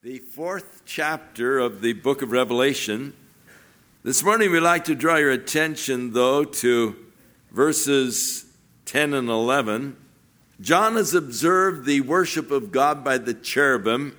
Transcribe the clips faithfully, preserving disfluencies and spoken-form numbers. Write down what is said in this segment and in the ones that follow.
The fourth chapter of the book of Revelation. This morning we'd like to draw your attention, though, to verses ten and eleven. John has observed the worship of God by the cherubim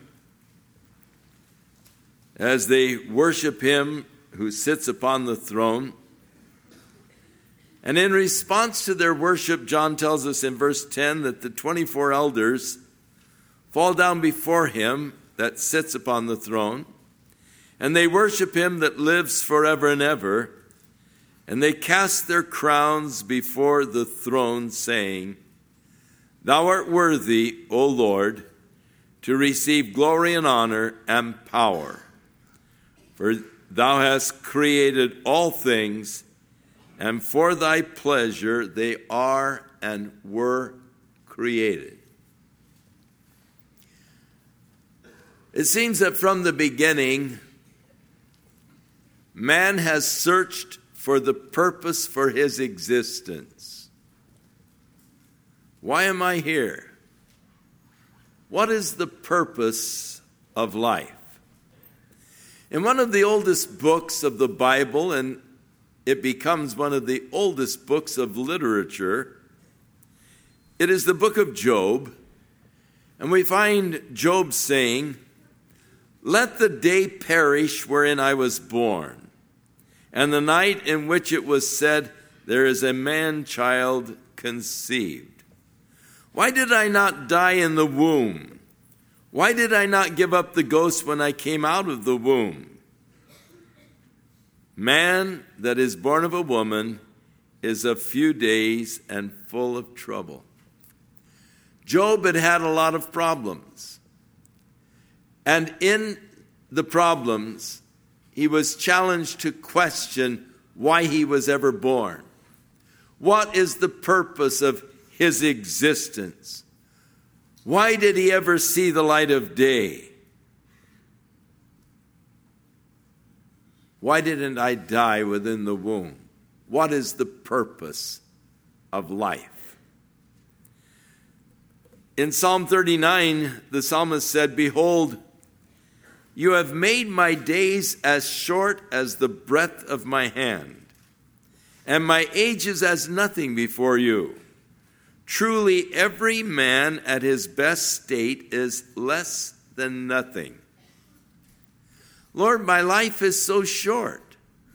as they worship him who sits upon the throne. And in response to their worship, John tells us in verse ten that the twenty-four elders fall down before him that sits upon the throne, and they worship him that lives forever and ever, and they cast their crowns before the throne, saying, Thou art worthy, O Lord, to receive glory and honor and power, for thou hast created all things, and for thy pleasure they are and were created. It seems that from the beginning, man has searched for the purpose for his existence. Why am I here? What is the purpose of life? In one of the oldest books of the Bible, and it becomes one of the oldest books of literature, it is the book of Job, and we find Job saying, Let the day perish wherein I was born, and the night in which it was said, There is a man-child conceived. Why did I not die in the womb? Why did I not give up the ghost when I came out of the womb? Man that is born of a woman is of few days and full of trouble. Job had had a lot of problems. And in the problems, he was challenged to question why he was ever born. What is the purpose of his existence? Why did he ever see the light of day? Why didn't I die within the womb? What is the purpose of life? In Psalm thirty-nine, the psalmist said, Behold, you have made my days as short as the breadth of my hand, and my ages as nothing before you. Truly, every man at his best state is less than nothing. Lord, my life is so short.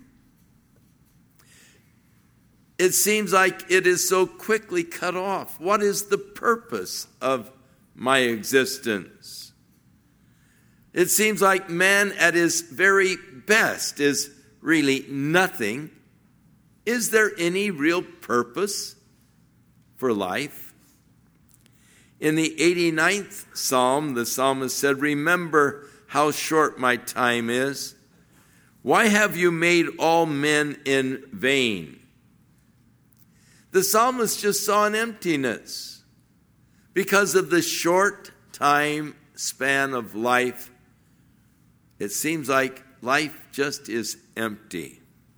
It seems like it is so quickly cut off. What is the purpose of my existence? It seems like man at his very best is really nothing. Is there any real purpose for life? In the eighty-ninth Psalm, the psalmist said, Remember how short my time is. Why have you made all men in vain? The psalmist just saw an emptiness because of the short time span of life. It seems like life just is empty.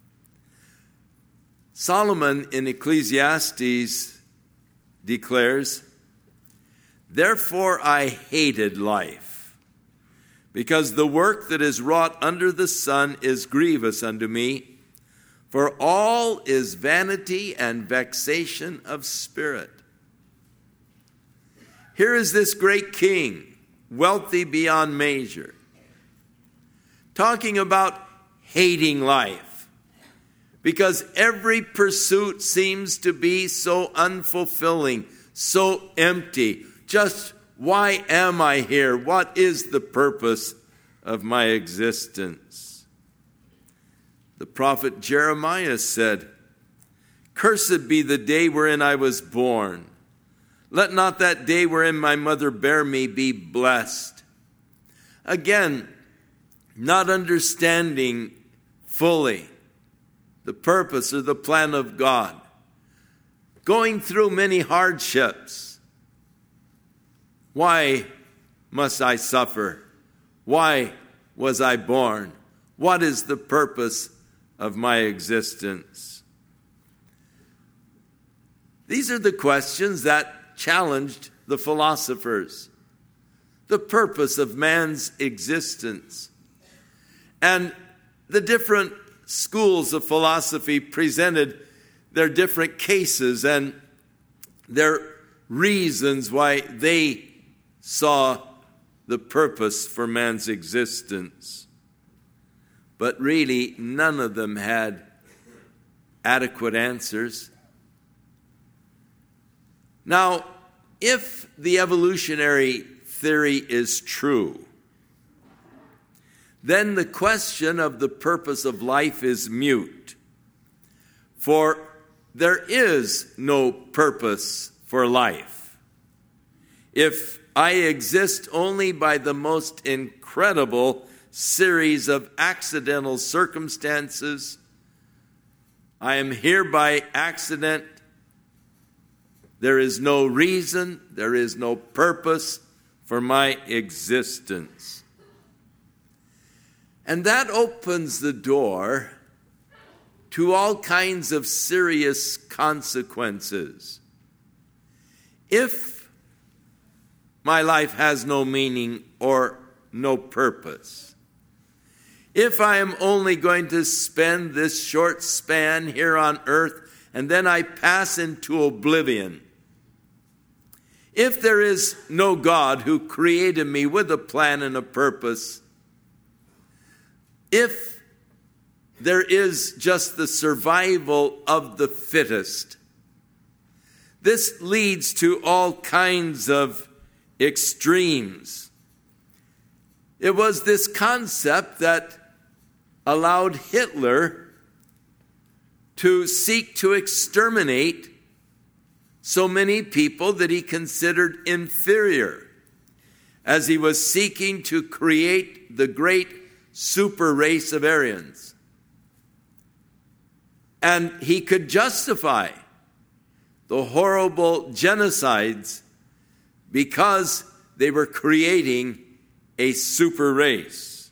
Solomon in Ecclesiastes declares, Therefore I hated life, because the work that is wrought under the sun is grievous unto me, for all is vanity and vexation of spirit. Here is this great king, wealthy beyond measure, talking about hating life because every pursuit seems to be so unfulfilling, so empty. Just why am I here? What is the purpose of my existence? The prophet Jeremiah said, Cursed be the day wherein I was born. Let not that day wherein my mother bare me be blessed. Again, not understanding fully the purpose or the plan of God, going through many hardships. Why must I suffer? Why was I born? What is the purpose of my existence? These are the questions that challenged the philosophers. the purpose of man's existence. And the different schools of philosophy presented their different cases and their reasons why they saw the purpose for man's existence. But really, none of them had adequate answers. Now, if the evolutionary theory is true, then the question of the purpose of life is mute. For there is no purpose for life. If I exist only by the most incredible series of accidental circumstances, I am here by accident, there is no reason, there is no purpose for my existence. And that opens the door to all kinds of serious consequences. If my life has no meaning or no purpose, if I am only going to spend this short span here on earth and then I pass into oblivion, if there is no God who created me with a plan and a purpose, if there is just the survival of the fittest, this leads to all kinds of extremes. It was this concept that allowed Hitler to seek to exterminate so many people that he considered inferior, as he was seeking to create the great super race of Aryans. And he could justify the horrible genocides because they were creating a super race.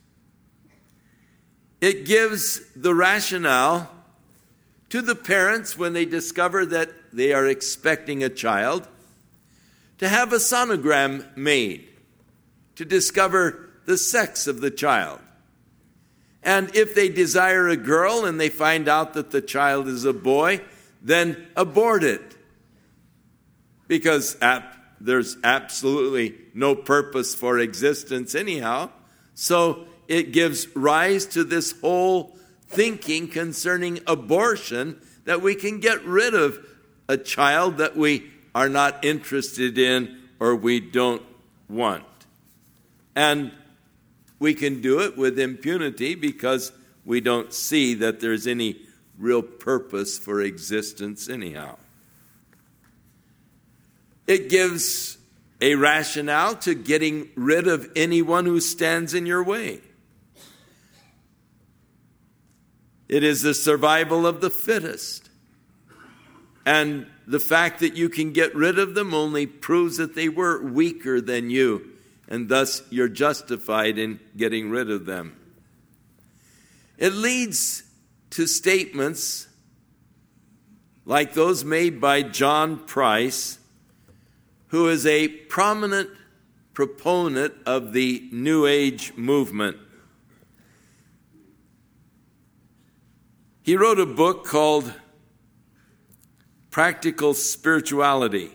It gives the rationale to the parents when they discover that they are expecting a child to have a sonogram made to discover the sex of the child. And if they desire a girl and they find out that the child is a boy, then abort it. Because ap- there's absolutely no purpose for existence anyhow. So it gives rise to this whole thinking concerning abortion, that we can get rid of a child that we are not interested in or we don't want. And we can do it with impunity because we don't see that there's any real purpose for existence anyhow. It gives a rationale to getting rid of anyone who stands in your way. It is the survival of the fittest. And the fact that you can get rid of them only proves that they were weaker than you, and thus you're justified in getting rid of them. It leads to statements like those made by John Price, who is a prominent proponent of the New Age movement. He wrote a book called Practical Spirituality.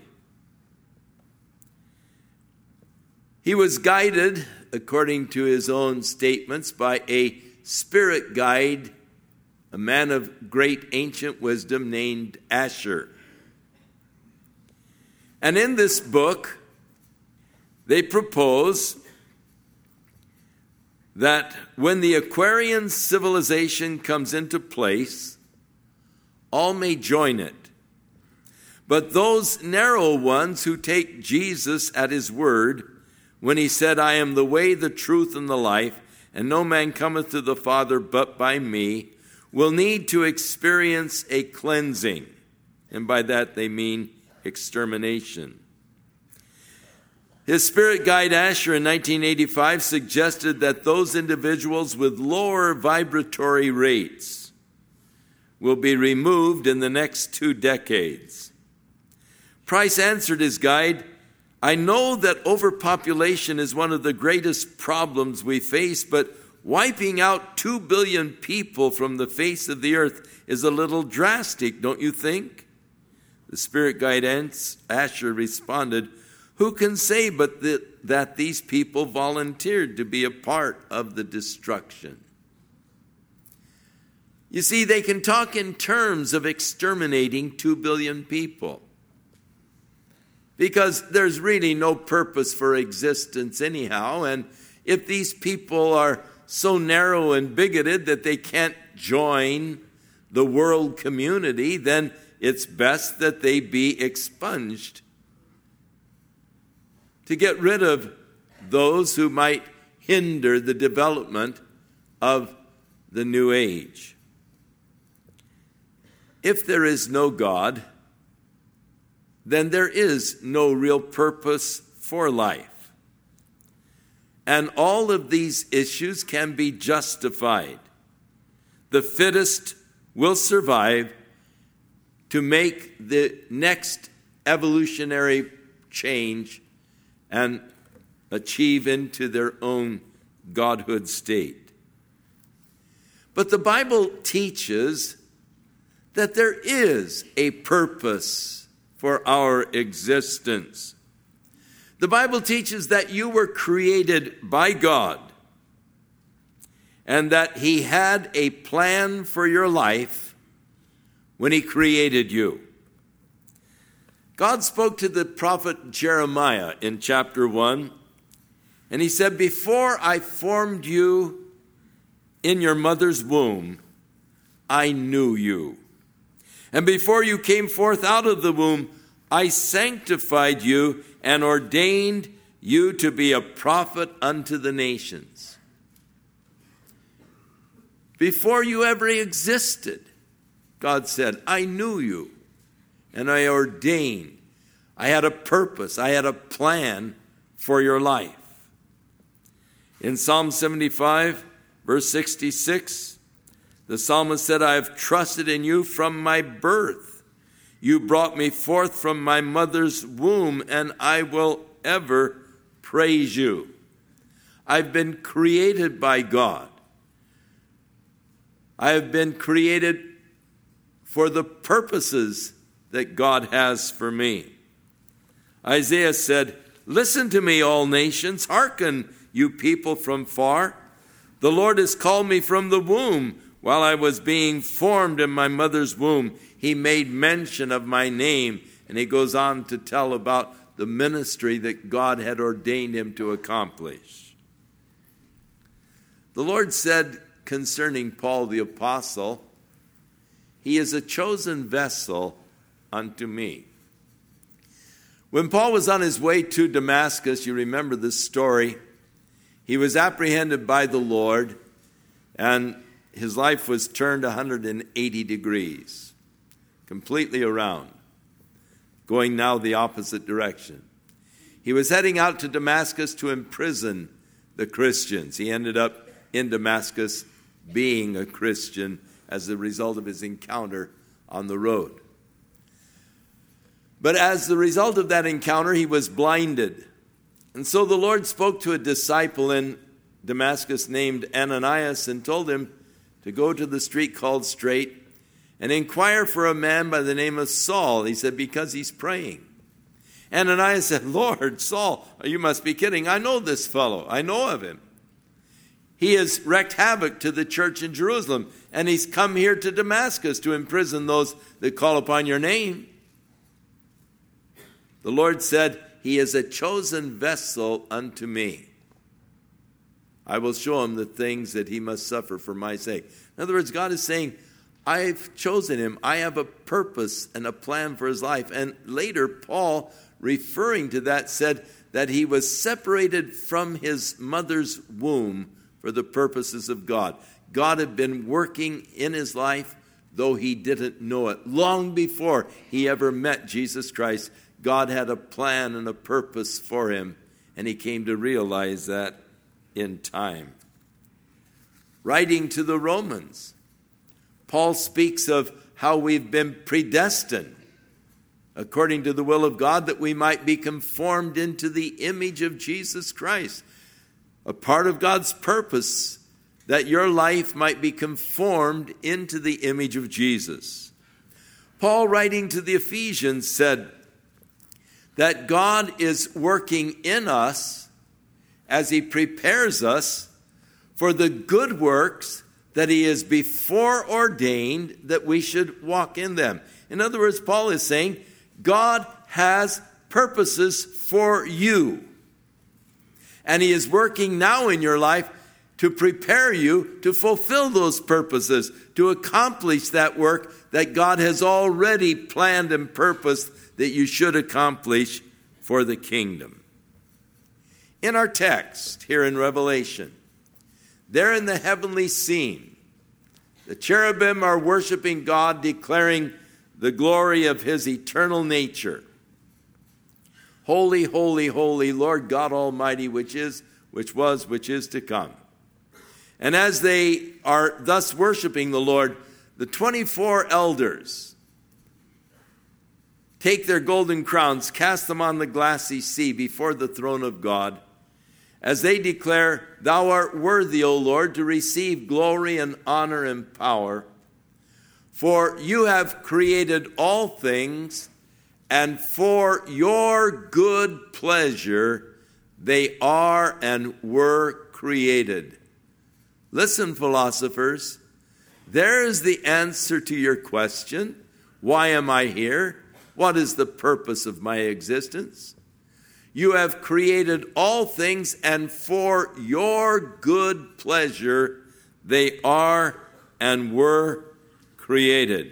He was guided, according to his own statements, by a spirit guide, a man of great ancient wisdom named Asher. And in this book, they propose that when the Aquarian civilization comes into place, all may join it. But those narrow ones who take Jesus at his word, when he said, I am the way, the truth, and the life, and no man cometh to the Father but by me, will need to experience a cleansing. And by that they mean extermination. His spirit guide Asher in nineteen eighty-five suggested that those individuals with lower vibratory rates will be removed in the next two decades. Price answered his guide, I know that overpopulation is one of the greatest problems we face, but wiping out two billion people from the face of the earth is a little drastic, don't you think? The spirit guide Asher responded, "Who can say but that, that these people volunteered to be a part of the destruction?" You see, they can talk in terms of exterminating two billion people because there's really no purpose for existence anyhow. And if these people are so narrow and bigoted that they can't join the world community, then it's best that they be expunged to get rid of those who might hinder the development of the new age. If there is no God, then there is no real purpose for life. And all of these issues can be justified. The fittest will survive to make the next evolutionary change and achieve into their own godhood state. But the Bible teaches that there is a purpose for our existence. The Bible teaches that you were created by God and that He had a plan for your life when He created you. God spoke to the prophet Jeremiah in chapter one, and He said, "Before I formed you in your mother's womb, I knew you. And before you came forth out of the womb, I sanctified you and ordained you to be a prophet unto the nations." Before you ever existed, God said, "I knew you and I ordained. I had a purpose. I had a plan for your life." In Psalm seventy-five, verse sixty-six, the psalmist said, "I have trusted in you from my birth. You brought me forth from my mother's womb, and I will ever praise you." I've been created by God. I have been created for the purposes that God has for me. Isaiah said, "Listen to me, all nations. Hearken, you people from far. The Lord has called me from the womb. While I was being formed in my mother's womb, He made mention of my name." And he goes on to tell about the ministry that God had ordained him to accomplish. The Lord said concerning Paul the apostle, "He is a chosen vessel unto me." When Paul was on his way to Damascus, you remember this story, he was apprehended by the Lord, and his life was turned one hundred eighty degrees, completely around, going now the opposite direction. He was heading out to Damascus to imprison the Christians. He ended up in Damascus being a Christian as a result of his encounter on the road. But as the result of that encounter, he was blinded. And so the Lord spoke to a disciple in Damascus named Ananias and told him to go to the street called Straight and inquire for a man by the name of Saul. He said, because he's praying. Ananias said, "Lord, Saul, you must be kidding. I know this fellow. I know of him. He has wreaked havoc to the church in Jerusalem, and he's come here to Damascus to imprison those that call upon your name." The Lord said, "He is a chosen vessel unto me. I will show him the things that he must suffer for my sake." In other words, God is saying, I've chosen him. I have a purpose and a plan for his life. And later, Paul, referring to that, said that he was separated from his mother's womb for the purposes of God. God had been working in his life, though he didn't know it. Long before he ever met Jesus Christ, God had a plan and a purpose for him, and he came to realize that in time. Writing to the Romans, Paul speaks of how we've been predestined according to the will of God, that we might be conformed into the image of Jesus Christ. A part of God's purpose, that your life might be conformed into the image of Jesus. Paul, writing to the Ephesians, said that God is working in us as he prepares us for the good works that he has before ordained that we should walk in them. In other words, Paul is saying, God has purposes for you. And he is working now in your life to prepare you to fulfill those purposes, to accomplish that work that God has already planned and purposed that you should accomplish for the kingdom. In our text here in Revelation, there in the heavenly scene, the cherubim are worshiping God, declaring the glory of his eternal nature. Holy, holy, holy, Lord God Almighty, which is, which was, which is to come. And as they are thus worshiping the Lord, the twenty-four elders take their golden crowns, cast them on the glassy sea before the throne of God, as they declare, Thou art worthy, O Lord, to receive glory and honor and power, for you have created all things, and for your good pleasure they are and were created. Listen, philosophers, there is the answer to your question. Why am I here? What is the purpose of my existence? You have created all things, and for your good pleasure they are and were created.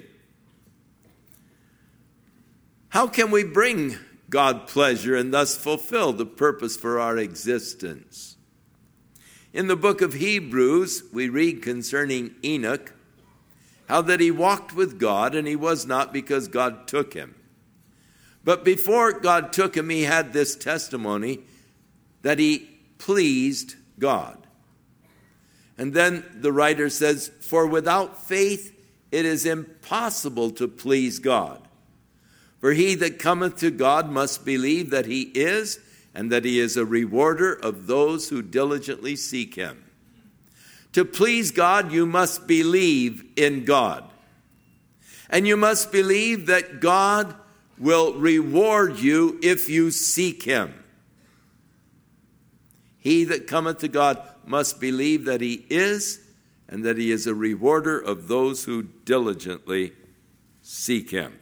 How can we bring God pleasure and thus fulfill the purpose for our existence? In the book of Hebrews, we read concerning Enoch, how that he walked with God, and he was not because God took him. But before God took him, he had this testimony that he pleased God. And then the writer says, For without faith it is impossible to please God. For he that cometh to God must believe that he is, and that he is a rewarder of those who diligently seek him. To please God, you must believe in God. And you must believe that God will reward you if you seek him. He that cometh to God must believe that he is, and that he is a rewarder of those who diligently seek him.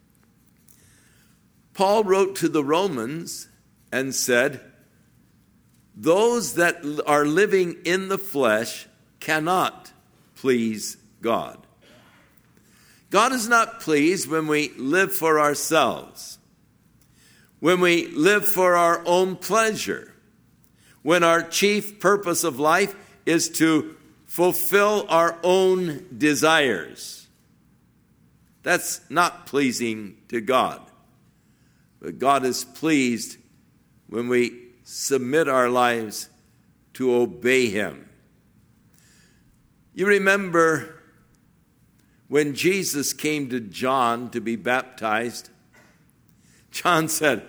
Paul wrote to the Romans and said, Those that are living in the flesh cannot please God. God is not pleased when we live for ourselves, when we live for our own pleasure, when our chief purpose of life is to fulfill our own desires. That's not pleasing to God. But God is pleased when we submit our lives to obey him. You remember when Jesus came to John to be baptized, John said,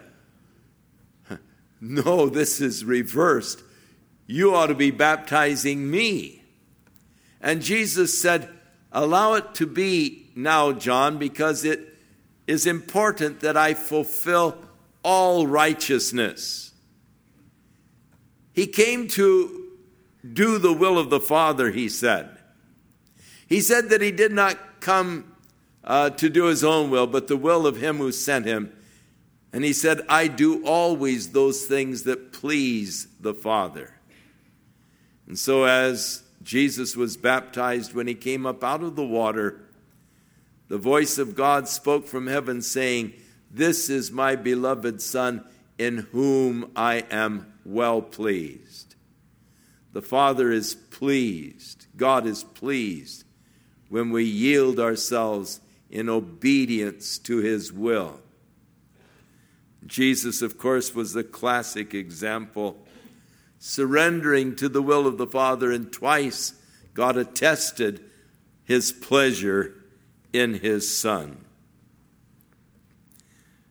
No, this is reversed. You ought to be baptizing me. And Jesus said, Allow it to be now, John, because it is important that I fulfill all righteousness. He came to do the will of the Father, he said. He said that he did not come uh, to do his own will, but the will of him who sent him. And he said, I do always those things that please the Father. And so as Jesus was baptized, when he came up out of the water, the voice of God spoke from heaven saying, This is my beloved Son, in whom I am well pleased. The Father is pleased. God is pleased when we yield ourselves in obedience to his will. Jesus, of course, was the classic example, surrendering to the will of the Father, and twice God attested his pleasure in his Son.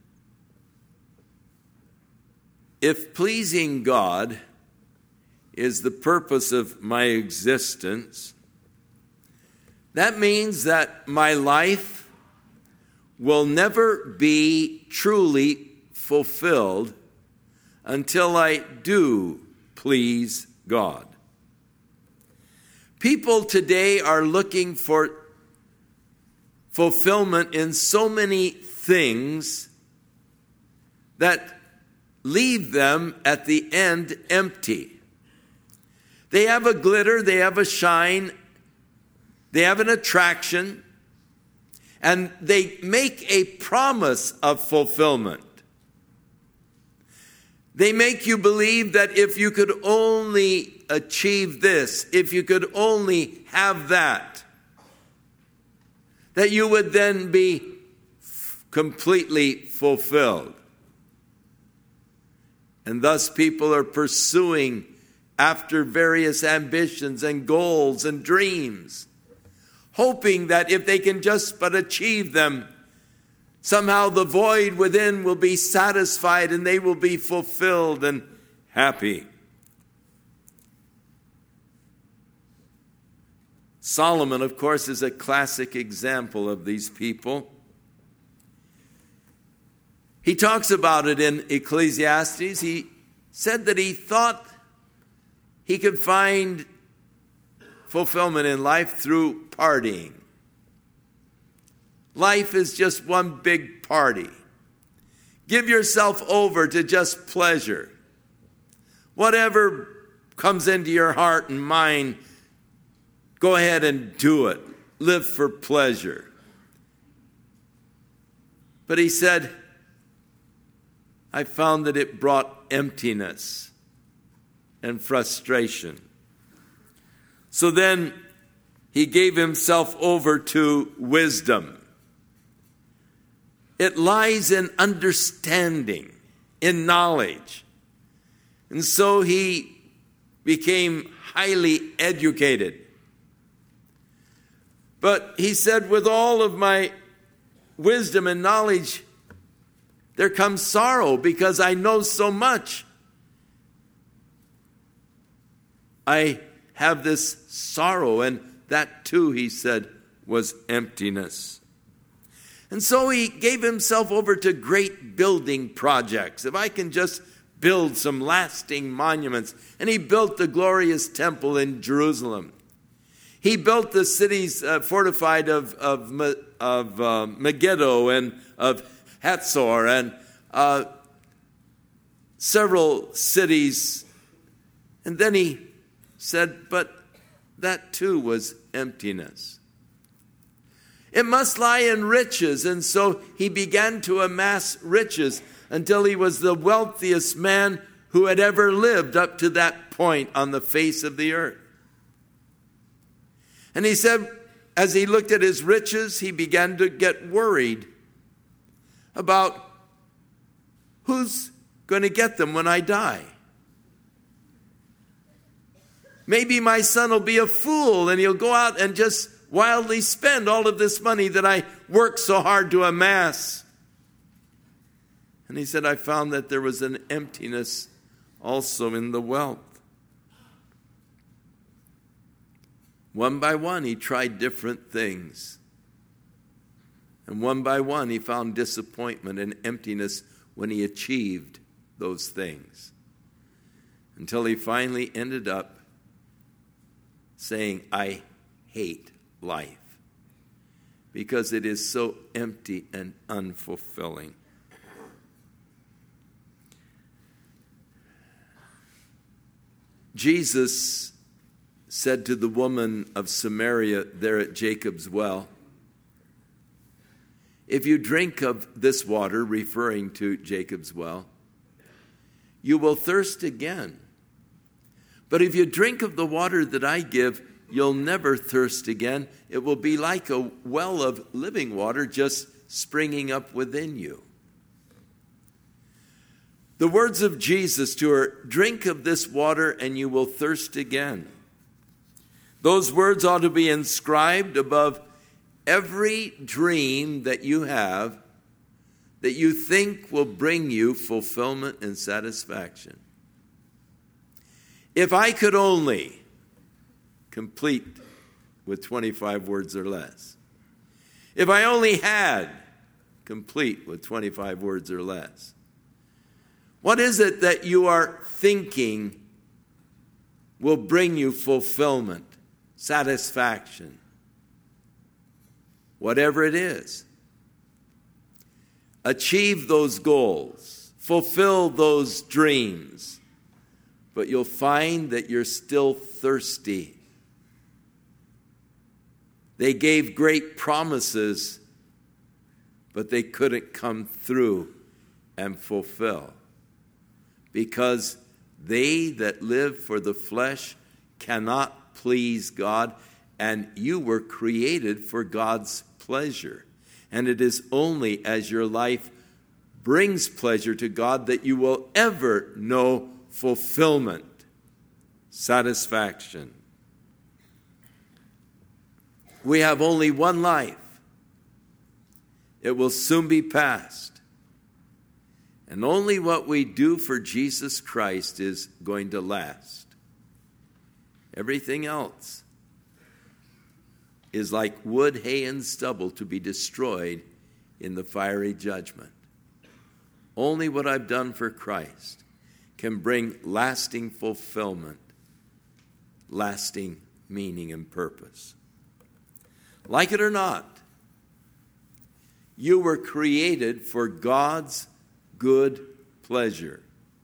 If pleasing God is the purpose of my existence, that means that my life will never be truly fulfilled until I do please God. People today are looking for fulfillment in so many things that leave them at the end empty. They have a glitter, they have a shine, they have an attraction, and they make a promise of fulfillment. They make you believe that if you could only achieve this, if you could only have that, that you would then be completely fulfilled. And thus people are pursuing after various ambitions and goals and dreams, hoping that if they can just but achieve them, somehow the void within will be satisfied and they will be fulfilled and happy. Solomon, of course, is a classic example of these people. He talks about it in Ecclesiastes. He said that he thought he could find fulfillment in life through partying. Life is just one big party. Give yourself over to just pleasure. Whatever comes into your heart and mind, go ahead and do it. Live for pleasure. But he said, I found that it brought emptiness and frustration. So then he gave himself over to wisdom. It lies in understanding, in knowledge. And so he became highly educated. But he said, with all of my wisdom and knowledge, there comes sorrow because I know so much. I have this sorrow, and that too, he said, was emptiness. And so he gave himself over to great building projects. If I can just build some lasting monuments. And he built the glorious temple in Jerusalem. He built the cities uh, fortified of, of, of uh, Megiddo and of Hatzor and uh, several cities. And then he said, but that too was emptiness. It must lie in riches. And so he began to amass riches until he was the wealthiest man who had ever lived up to that point on the face of the earth. And he said, as he looked at his riches, he began to get worried about who's going to get them when I die. Maybe my son will be a fool and he'll go out and just wildly spend all of this money that I worked so hard to amass. And he said, I found that there was an emptiness also in the wealth. One by one, he tried different things. And one by one, he found disappointment and emptiness when he achieved those things. Until he finally ended up saying, I hate life because it is so empty and unfulfilling. Jesus said to the woman of Samaria there at Jacob's well, if you drink of this water, referring to Jacob's well, you will thirst again. But if you drink of the water that I give, you'll never thirst again. It will be like a well of living water just springing up within you. The words of Jesus to her, drink of this water and you will thirst again. Those words ought to be inscribed above every dream that you have that you think will bring you fulfillment and satisfaction. If I could only complete with twenty-five words or less. If I only had complete with twenty-five words or less. What is it that you are thinking will bring you fulfillment, satisfaction? Whatever it is. Achieve those goals. Fulfill those dreams. But you'll find that you're still thirsty. They gave great promises, but they couldn't come through and fulfill. Because they that live for the flesh cannot please God, and you were created for God's pleasure. And it is only as your life brings pleasure to God that you will ever know fulfillment, satisfaction. We have only one life. It will soon be past. And only what we do for Jesus Christ is going to last. Everything else is like wood, hay, and stubble to be destroyed in the fiery judgment. Only what I've done for Christ can bring lasting fulfillment, lasting meaning and purpose. Like it or not, you were created for God's good pleasure.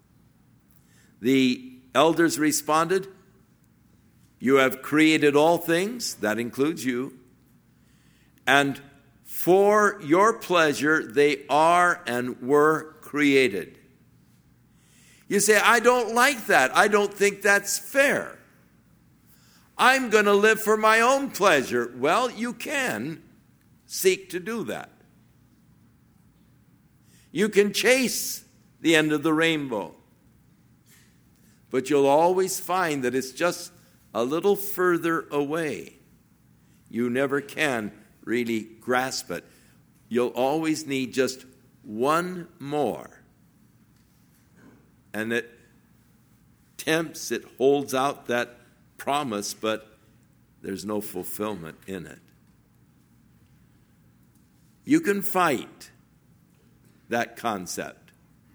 The elders responded, you have created all things, that includes you, and for your pleasure they are and were created. You say, I don't like that. I don't think that's fair. I'm going to live for my own pleasure. Well, you can seek to do that. You can chase the end of the rainbow. But you'll always find that it's just a little further away. You never can really grasp it. You'll always need just one more. And it tempts, it holds out that promise, but there's no fulfillment in it. You can fight that concept.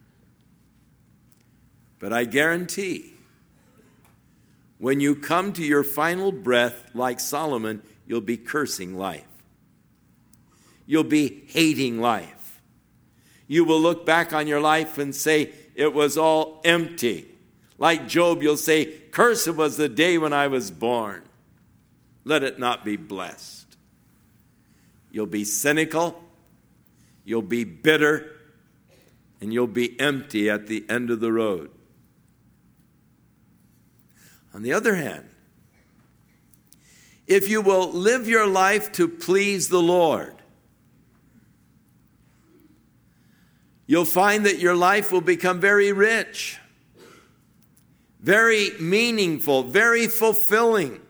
But I guarantee, when you come to your final breath, like Solomon, you'll be cursing life. You'll be hating life. You will look back on your life and say, it was all empty. Like Job, you'll say, cursed was the day when I was born. Let it not be blessed. You'll be cynical. You'll be bitter. And you'll be empty at the end of the road. On the other hand, if you will live your life to please the Lord, you'll find that your life will become very rich, very meaningful, very fulfilling.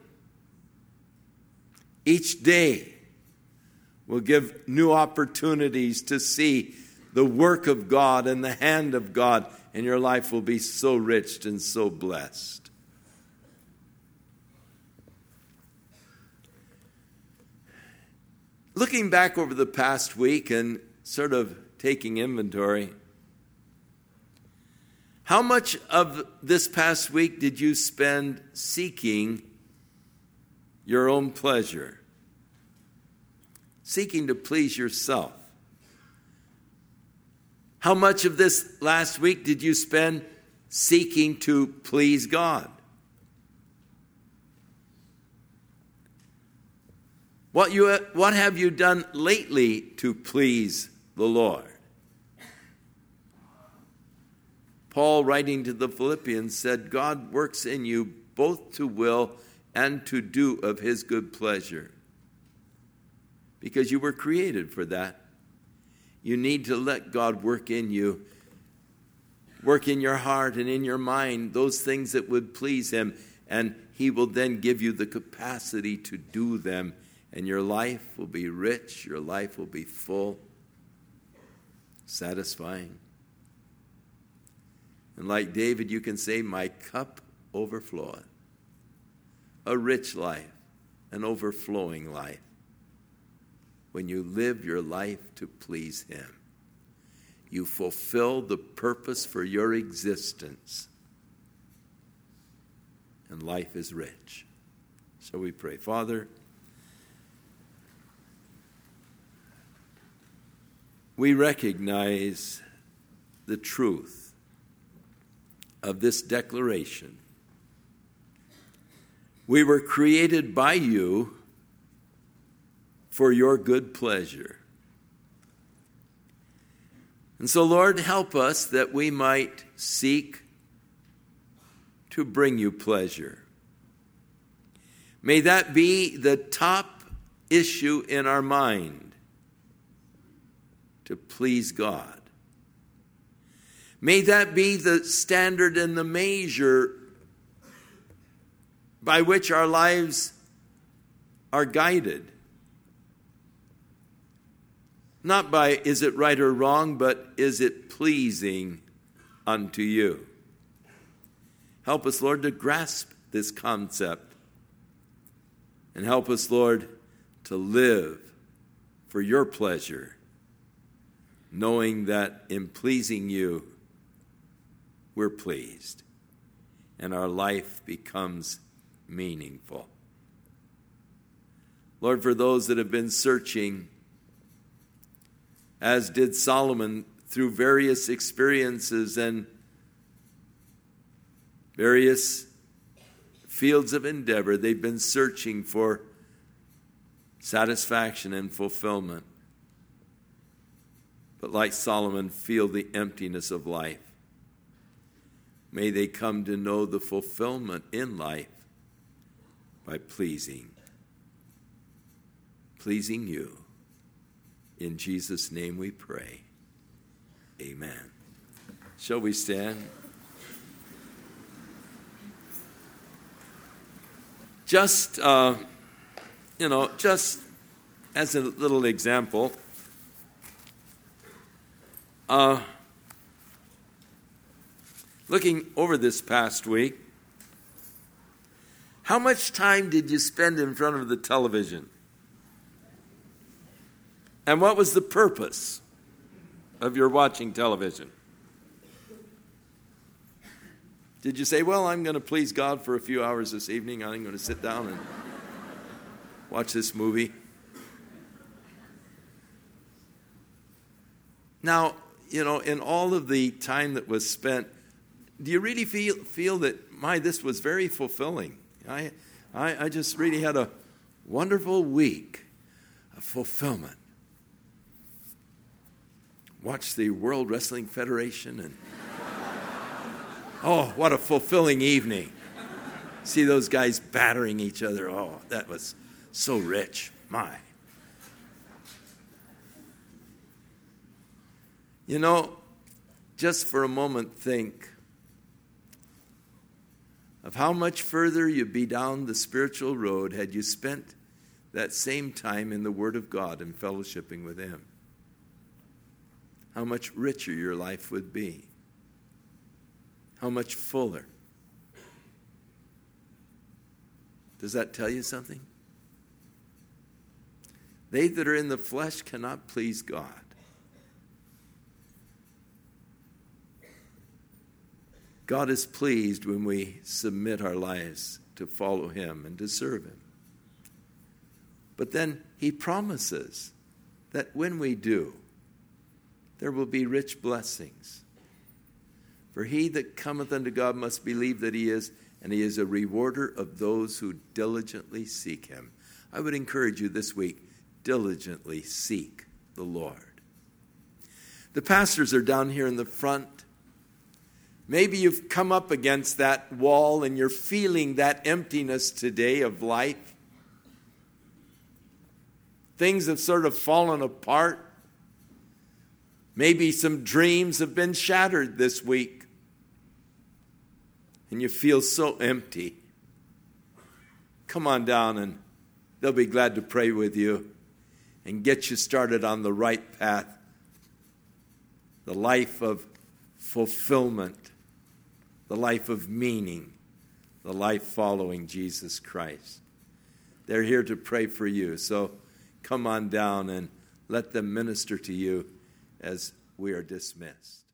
Each day will give new opportunities to see the work of God and the hand of God, and your life will be so rich and so blessed. Looking back over the past week and sort of taking inventory, how much of this past week did you spend seeking your own pleasure? Seeking to please yourself? How much of this last week did you spend seeking to please God? What you what have you done lately to please the Lord? Paul, writing to the Philippians, said, God works in you both to will and to do of his good pleasure. Because you were created for that. You need to let God work in you, work in your heart and in your mind, those things that would please him, and he will then give you the capacity to do them. And your life will be rich, your life will be full. satisfying. And like David, you can say, my cup overfloweth. A rich life, an overflowing life. When you live your life to please him, you fulfill the purpose for your existence. And life is rich. So we pray. Father, we recognize the truth of this declaration. We were created by you for your good pleasure. And so, Lord, help us that we might seek to bring you pleasure. May that be the top issue in our mind, to please God. May that be the standard and the measure by which our lives are guided. Not by is it right or wrong, but is it pleasing unto you? Help us, Lord, to grasp this concept. And help us, Lord, to live for your pleasure, knowing that in pleasing you, we're pleased, and our life becomes meaningful. Lord, for those that have been searching, as did Solomon, through various experiences and various fields of endeavor, they've been searching for satisfaction and fulfillment. But like Solomon, feel the emptiness of life. May they come to know the fulfillment in life by pleasing, pleasing you. In Jesus' name we pray. Amen. Shall we stand? Just, uh, you know, just as a little example, uh, looking over this past week, how much time did you spend in front of the television? And what was the purpose of your watching television? Did you say, well, I'm going to please God for a few hours this evening. I'm going to sit down and watch this movie? Now, you know, in all of the time that was spent, do you really feel feel that, my, this was very fulfilling? I, I, I just really had a wonderful week of fulfillment. Watch the World Wrestling Federation and oh, what a fulfilling evening. See those guys battering each other. Oh, that was so rich. My. You know, just for a moment think of how much further you'd be down the spiritual road had you spent that same time in the Word of God and fellowshipping with Him. How much richer your life would be. How much fuller. Does that tell you something? They that are in the flesh cannot please God. God is pleased when we submit our lives to follow Him and to serve Him. But then He promises that when we do, there will be rich blessings. For he that cometh unto God must believe that He is, and He is a rewarder of those who diligently seek Him. I would encourage you this week, diligently seek the Lord. The pastors are down here in the front. Maybe you've come up against that wall and you're feeling that emptiness today of life. Things have sort of fallen apart. Maybe some dreams have been shattered this week. And you feel so empty. Come on down and they'll be glad to pray with you and get you started on the right path the life of fulfillment, the life of meaning, the life following Jesus Christ. They're here to pray for you. So come on down and let them minister to you as we are dismissed.